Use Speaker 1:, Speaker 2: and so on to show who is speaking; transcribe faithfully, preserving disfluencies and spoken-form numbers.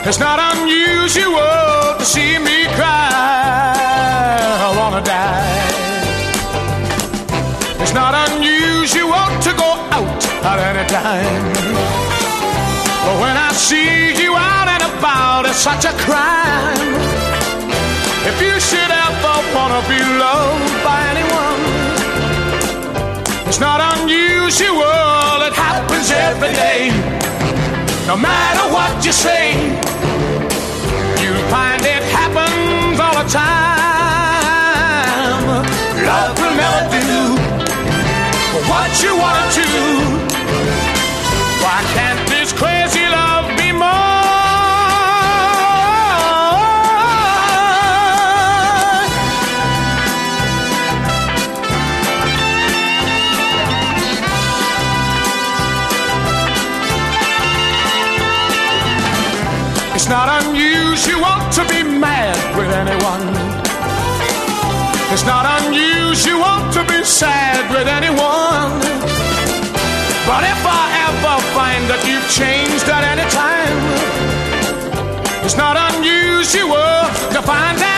Speaker 1: It's not unusual to see me cry. I wanna die. It's not unusual to go out at any time. But when I see you out and about, it's such a crime. If you should ever wanna be loved by anyone, it's not unusual, it happens every day. No matter what you say, you'll find it happens all the time. Love will never do what you want to. Why can't this crazy love be more? It's not unusual to be mad with anyone. It's not unusual to be sad with anyone. But if I ever find that you've changed at any time, it's not unusual to find that